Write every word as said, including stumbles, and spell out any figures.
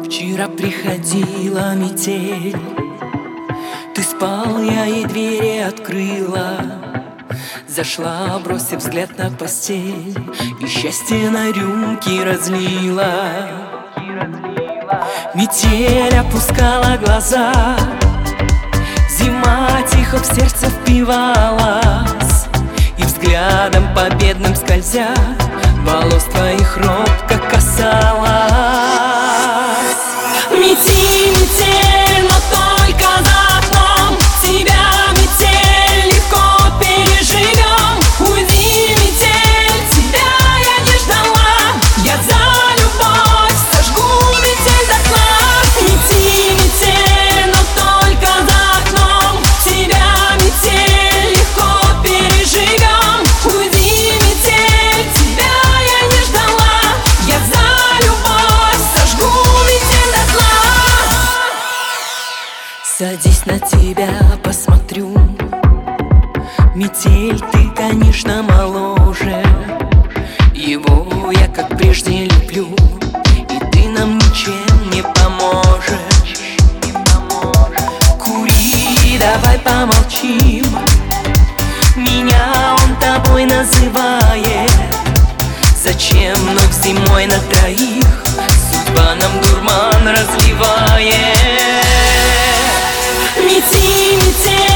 Вчера приходила метель, ты спал, я ей двери открыла. Зашла, бросив взгляд на постель, и счастье на рюмки разлила. Метель опускала глаза, зима тихо в сердце впивалась, и взглядом победным скользя волос твоих робко касалась. Мети, метель, но только за окном, тебя, метель, легко переживем. Уйди, метель, тебя я не ждала, я за любовь сожгу метель дотла. Мети, метель, но только за окном, тебя, метель, легко переживем. Уйди, метель, тебя я не ждала, я за любовь сожгу метель дотла. Садись, на тебя посмотрю. Метель, ты, конечно, моложе его, я как прежде люблю, и ты нам ничем не поможешь. Кури, давай помолчим, меня он тобой называет. Зачем вновь зимой на троих судьба нам дурман разливает? Мети, метель,